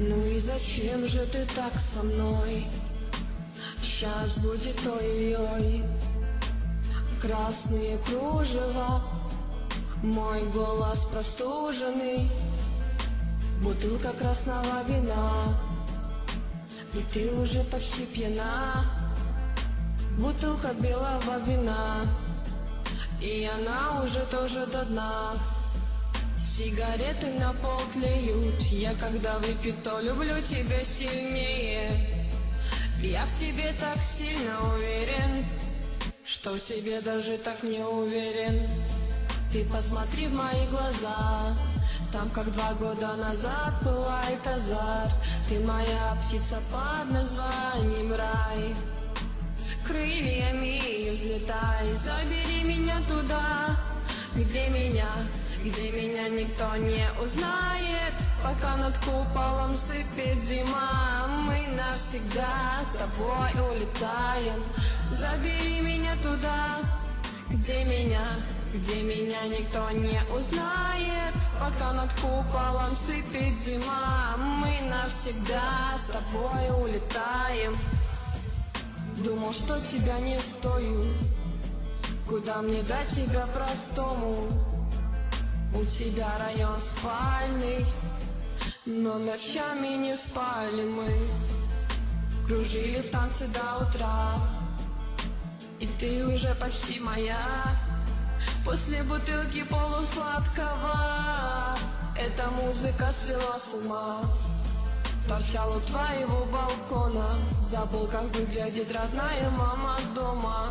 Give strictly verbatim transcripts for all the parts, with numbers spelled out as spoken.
Ну и зачем же ты так со мной? Сейчас будет ой-ой-ой. Красные кружева, мой голос простуженный, бутылка красного вина, и ты уже почти пьяна. Бутылка белого вина, и она уже тоже до дна. Сигареты на пол тлеют, я когда выпью, то люблю тебя сильнее. Я в тебе так сильно уверен, что в себе даже так не уверен. Ты посмотри в мои глаза, там как два года назад пылает азарт. Ты моя птица под названием рай, крыльями взлетай, забери меня туда, где меня, где меня никто не узнает. Пока над куполом сыпет зима, мы навсегда с тобой улетаем. Забери меня туда, где меня, где меня никто не узнает. Пока над куполом сыпет зима, мы навсегда с тобой улетаем. Думал, что тебя не стою, куда мне до тебя простому? У тебя район спальный, но ночами не спали мы. Кружили в танце до утра, и ты уже почти моя. После бутылки полусладкого эта музыка свела с ума. Торчал у твоего балкона, забыл, как выглядит родная мама дома.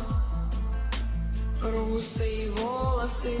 Русые волосы,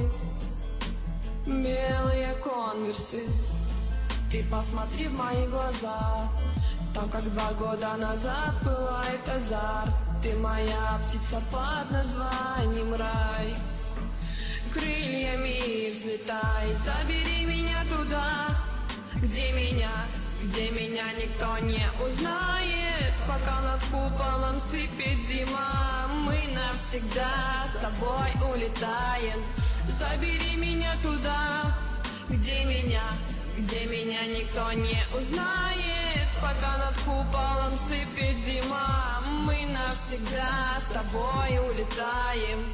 белые конверсы. Ты посмотри в мои глаза, там как два года назад пылает азарт. Ты моя птица под названием рай, крыльями взлетай, забери меня туда, где меня, где меня никто не узнает. Пока над куполом сыпет зима, мы навсегда с тобой улетаем. Забери меня туда, где меня, где меня никто не узнает. Пока над куполом сыпет зима, мы навсегда с тобой улетаем.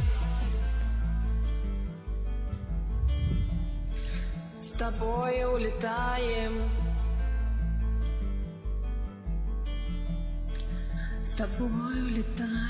С тобой улетаем. С тобой улетаем.